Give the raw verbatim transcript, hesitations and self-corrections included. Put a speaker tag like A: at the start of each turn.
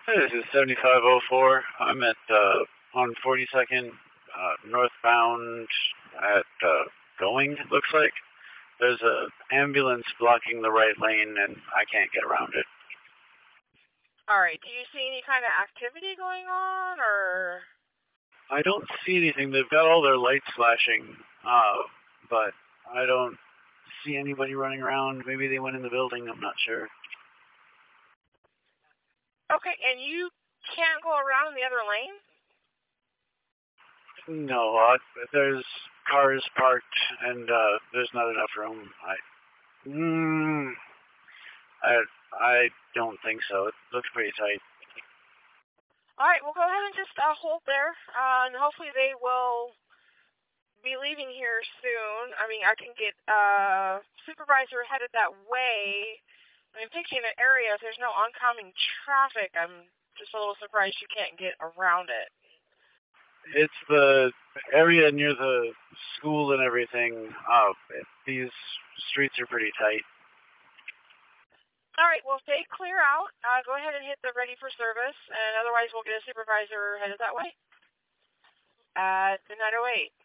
A: Hey, this is seventy-five oh four. I'm at uh, on forty-second uh, northbound at uh, Going, it looks like. There's a ambulance blocking the right lane, and I can't get around it.
B: All right. Do you see any kind of activity going on, or?
A: I don't see anything. They've got all their lights flashing, uh, but I don't see anybody running around. Maybe they went in the building. I'm not sure.
B: Okay, and you can't go around in the other lane?
A: No, uh, there's cars parked, and uh, there's not enough room. I, mm, I, I don't think so. It looks pretty tight.
B: All right, well, go ahead and just uh, hold there, uh, and hopefully they will be leaving here soon. I mean, I can get uh, supervisor headed that way. I'm thinking the area, if there's no oncoming traffic, I'm just a little surprised you can't get around it.
A: It's the area near the school and everything. Uh, these streets are pretty tight.
B: All right, well, stay clear out. Uh, go ahead and hit the ready for service, and otherwise we'll get a supervisor headed that way at the nine oh eight.